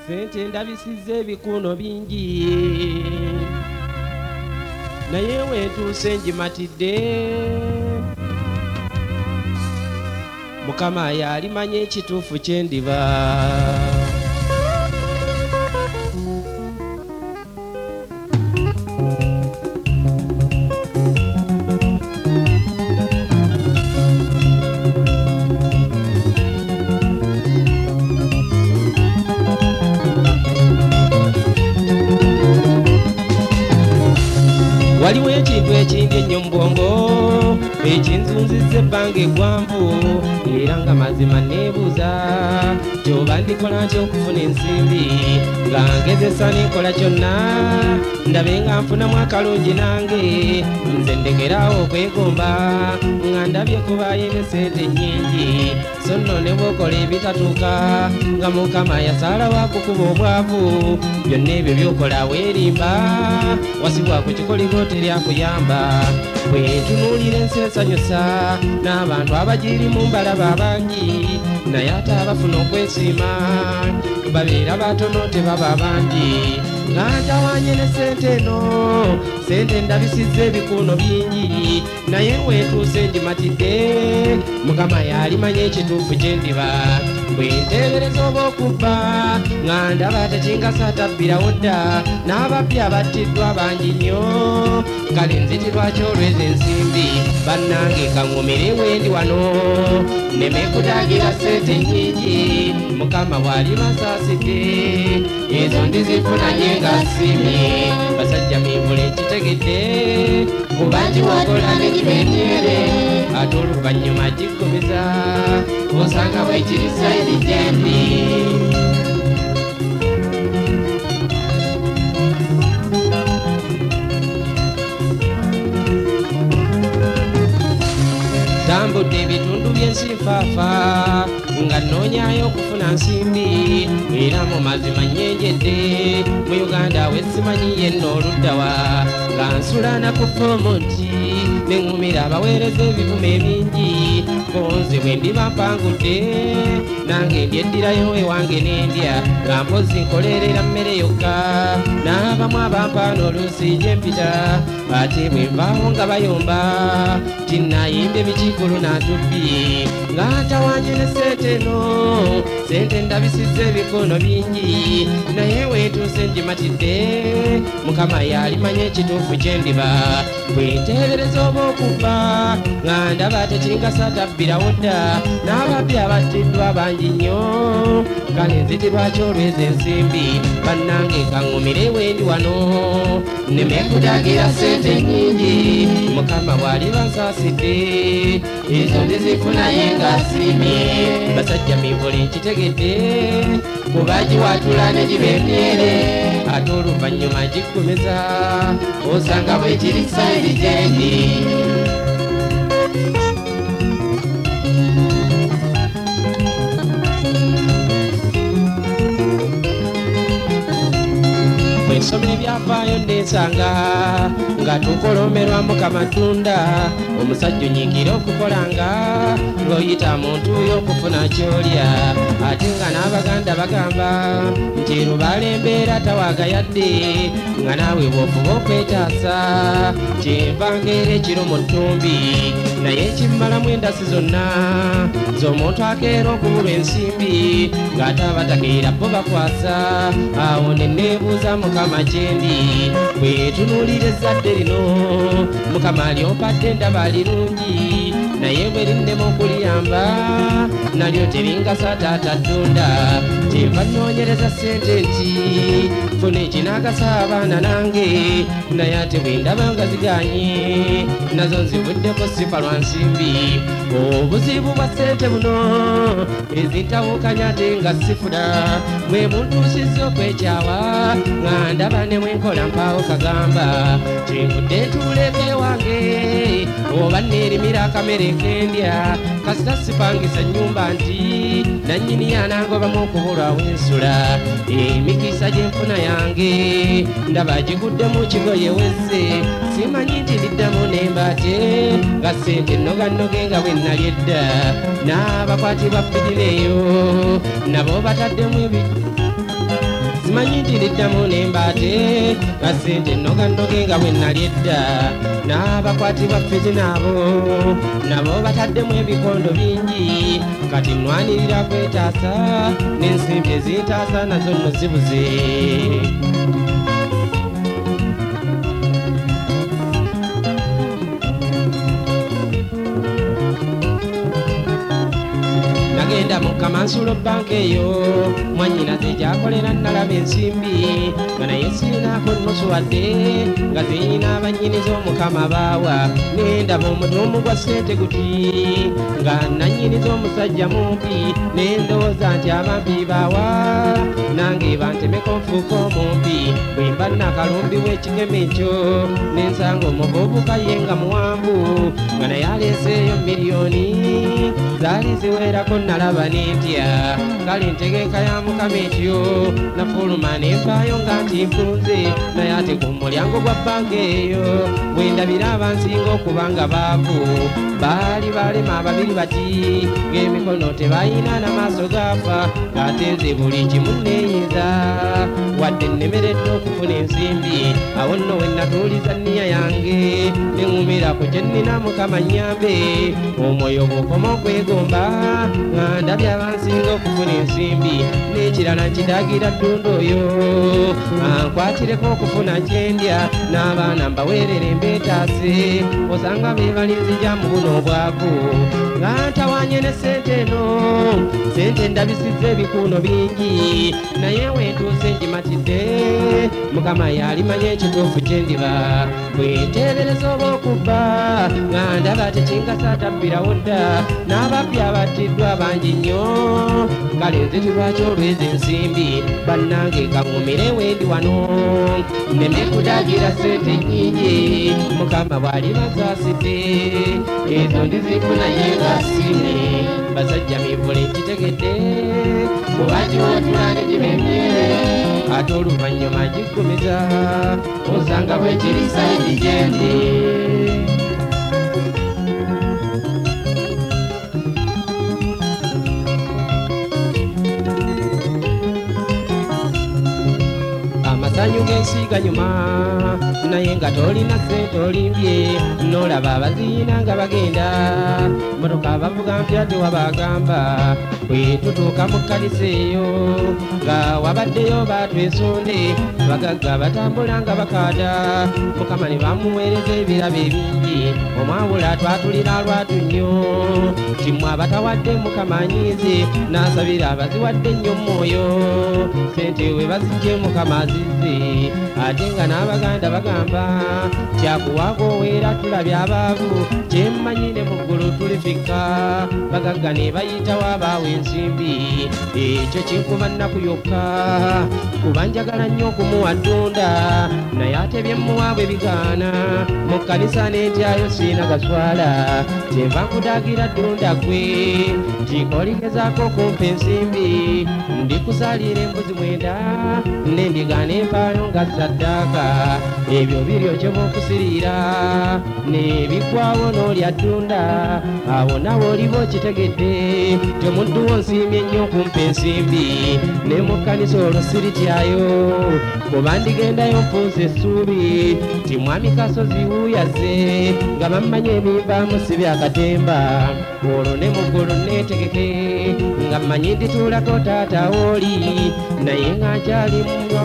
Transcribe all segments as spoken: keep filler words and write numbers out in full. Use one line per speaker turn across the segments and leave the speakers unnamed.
sente ndabisizza ebikuno bingi naye wentuuse njimatidde Mukama yalimanya ekituufu kyendiba waliwo ekintu ekindi ennyo mu bwongo ekinzunzizza ebbanga eggwanvu era nga mazima neebuuza kyoba ndikola nti okufuna ensimbi nga ngezesa nenkola kyonna ndabe nga nfunamu akalungi nange nze ndekerawo okwegomba nga ndabye kubaayire sente nnyingi so nno ne bw'okola ebitatuuka nga Mukama yasalawo akukuba obwavu byonna ebyo by'okola weerimba wasibwa ku kikoliro teryakuyamba bwe ntunuulira ensi ensanyusa n'abantu abagirimu mbalaba abangi naye ate abafuna okwesiima babeera batono tebaba bangi nga ntawanye ne sente eno sente ndabisizza ebikuno bingi naye weetuuse njimatidde Mukama yalimanya ekituufu kyendiba bwe nteebereza oba okubba nga ndaba tekingasa tabbirawo dda n'ababbi abattiddwa bangi nnyo kale nzitirwa kyolweza ensimbi bannange kaŋŋumire wendi wano nneme kudaagira sente nnyingi Mukama bw'ali basaasidde ezo ndizifunanye nga simye basajja miivule kitegedde kubangi wakola ne gibenyere ate oluvannyuma giggumiza osanga bwekirisa erijendi tambudde ebitundu by'ensi faafa nga nnoonyayo okufuna nsimbi era mu mazima nnyenjedde mu Uganda wesimanyi yenno oluddawa nga nsulana ku fomonti neŋŋumira abaweereza ebivume ebingi konze bwe ndiba mpangudde nange ndyeddirayo ewange n'endya nga mpozi nkolerera mmere yokka n'abamu abampaana oluusi gye mpita ate bwe nvaawo nga bayomba tinnayimba ebikikulu n'atubbi nga ntawanye ne sente eno sente ndabisizza ebikono bingi naye weetuuse njimatidde Mukama yalimanya ekituufu kyendiba bwe nteebereza oba okubba nga ndaba tekingasa tabbirawo dda n'ababbi abattiddwa bangi nnyo kale nzitirwa kyolweza ensimbi bannange kaŋŋumire wendi wano nneme kudagira sente nnyingi Mukama bw'ali bansaasidde ezo ndizifunaye nga simye basajja miivule nkitegedde kubagiwatula ne giba emyere ate oluvannyuma giggumiza osanga bwekirisa erijendi bwensomera ebyafaayo ndensanga nga tukolomerwa Mukama tunda omusajja onyiikira okukolanga ng'oyita muntu y'okufuna kyolya ate nga n'Abaganda bagamba nti erubaala embeera tawaagayadde nga naawe bw'ofuba okwetaasa kyenvanga era ekiro mu ttumbi naye ekimmalamu endasi zonna z'omuntu akeera okubulwa ensimbi ng'ate abatakeera bo bakwasa awo ne neebuuza Mukama gyendi bwetunuulira ezzadde lino Mukama lyompadde ndaba lirungi naye bwe linnema okuliyamba nalyo teringasa taata ddunda kyenva nnoonyereza sente nti funa ekinaagasa abaana nange naye ate bwe ndaba nga ziganye nazo nzivuddeko sifa lwa nsimbi obuzibu bwa sente buno ezintawukanya ate nga sifuna bwe muntuusizza okwekyawa nga ndaba ne bwenkola mpaawo kagamba kyenvudde ntuuleko ewange oba neerimira akamere kendya kasita sipangisa nnyumba nti nannyini yanangobamu okubulwawo ensula emikisa gy'enfuna yange ndaba giguddemu kigoye wezze simanyi nti liddamu n'embaate nga sente nnogannoge nga bwe nnali edda n'abakwati ba fidireeyo nabo bataddemu ebi mmanyi nti liddamu n'embaate nga ssente nnogandoge nga bwe nali edda n'abakwati baffe naabo nabo bataddemu ebikondo bingi kati nnwanirira kwetaasa n'ensimbi ezintaasa nazo nno zibuze nagenda mu Kamansulo banka eyo mwannyinaze gyakolera nalaba ensimbi nga naye sirinaako nnusu wadde nga zirina abannyiniza omukama baawa nendaba omudumu gwa ssente guti nga nannyiniza omusajja mumpi nendowooza nti abampi baawa nange bantemeko nfuuka omumpi bwe mba nakalumbi w'ekigeme ekyo nensanga omuvubuka ye nga muwanvu nga naye aleeseeyo miliyoni zaali ziwerako nalaba nentya kale ntegeeka ya mukama etyo nafuluma nenvaayo nga nti mpunze naye ate ku mulyango gwa banka eyo bwendabira abansinga okubanga baavu baali balema ababiri bati ng'emikono tebayina n'amaaso gaafa ng'ate nze buli kimu neeyinza wadde nnemeredde okufuna ensimbi awo nno we natuuliza nniya yange neŋŋumira ku kye nnina mukama nnyambe omwoyo bw'okoma okwegomba nga ndabye abansinga okufuna ensimbi n'ekirala nkidaagira ddunda oyo ankwatireko okufuna kyendya n'abaana mbaweerere mbeetaase osanga be balinzija mu buno obwavu nga ntawanye ne ssente eno ssente ndabisizza ebikuuno bingi naye wentuuse ngimatidde mukama yalimanya ekituufu kyendiba bwenteebereza oba okubba nga ndaba tekinkasa tabbirawo dda n'ababbi abattiddwa bangi nnyo kale nzitirwaki olw'ezo ensimbi bannange kaŋŋumire wendi wano nneme kudagira ssente nnyingi mukama bw'ali bazaasidde ezo ndizifuna ye ngasine basajja mivule nkitegedde kubagiwatulane gibemyere ate oluvannyuma giggumiza osanga bwekiri sayidi gyendi amasanyu g'ensiiga nyuma naye nga tolina ssente olimbye n'olaba abaziina nga bagenda motoka bavuga mpya tewabagamba bwe tutuuka mu kkanisa eyo nga wabaddeyo baatwesonde bagagga batambula nga bakaada mukama ne bamuweereza ebirabo ebingi omwawula twatulira lwatu nnyo timu abatawadde mukama anyiize n'asabira abaziwadde nnyo mwoyo ssente we bazijje mukama azizze ate nga n'abaganda bagamba kyakuwaako oweera tulabye abaavu kyemmanyi ne mu ggulu tulifika bagagga ne bayitawo abaawe ensimbi ekyo kinkuba nnaku yokka kuba njagala nnyo okumuwa ddunda naye ate byemmuwaabwe bigaana mu kkanisa n'entyayo siina gaswala kyenva nkudaagira ddunda gwe tikoligezaako okumpa ensimbi ndikusaalira embuzi mwenda n'endiga n'empaayo nga zaddaaka ebyo biryo kyoba okusiriira n'ebiggwawo n'olya ddunda awo nawe oliba okitegedde temudduwo nsiimye nnyo okumpa ensimbi ne mu kkanisa olwo sirityayo kuba ndigendayo mpunza essuubi ti mwami kasozi wuuyaze nga bammanyi ebivaamu si byakatemba olwo ne mu ggulu neetegeke nga mmanyi ndituulako taata wooli naye nga nkyali muno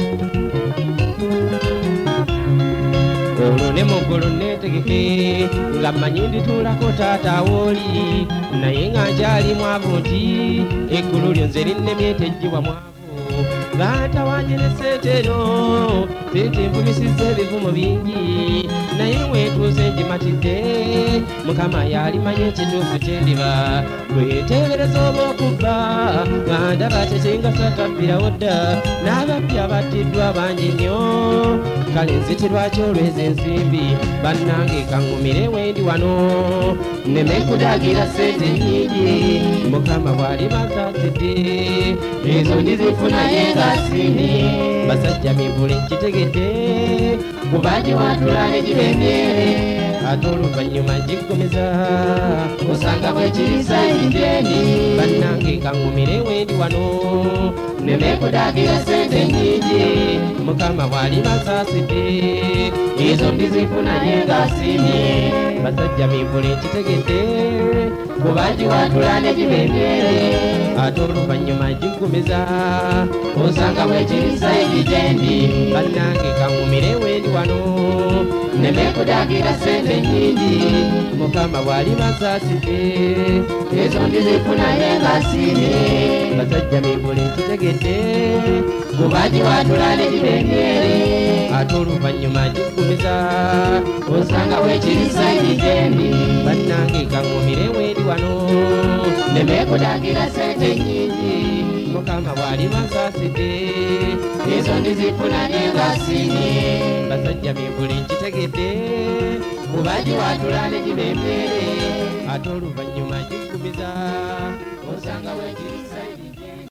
olwo ne mu ggulu neetegeke nga mmanyi ndituulako taata wooli naye nga nkyali mwavu nti eggulu lyo nze linnemye tejjibwa mwavu baatawanye ne ssente eno ssente nfumisizza ebivumo bingi naye weetuuze ngimatidde mukama yalimanya ekituufu kyendiba bweteebereza oba okubba nga ndaba tekingasa tabbirawo dda n'ababbi abattiddwa bangi nnyo kale nzitirwaki olw'ezo ensimbi bannange kaŋŋumire wendi wano nneme kudagira ssente nnyingi mukama bw'ali bazaasidde ezo ndizifuna ye ngasini basajja mivule nkitegedde kubagiwatulane gibemyere ate oluvannyuma giggumiza osanga bwe kirisa ebijendi bannange kaŋŋumire wendi wano nneme kudaagira sente nnyingi mukama bw'ali basaasidde ezo ndizifuna naye ng'asiimye basajja mimpule nkitegedde kubagiwatula ne giba emyere ate oluvannyuma giggumiza osanga bwe kirisa ebijendi bannange kaŋŋumire wendi wano nneme kudaagira sente nnyingi mukama bw'ali basaasidde ezo ndizifuna naye ng'asiimye basajja mimpule nkitegedde kubagiwatula ne giba emyere ate oluvannyuma giggumiza osanga bwe kirisa ebijendi bannange kaŋŋumire wendi wano nneme kudaagira sente nnyingi mukama bw'ali basaasidde ezo ndizifuna naye ng'asiimye basajja mimpule nkitegedde kubagiwatula ne giba emyere ate oluvannyuma giggumiza osanga bwe kirisa ebijendi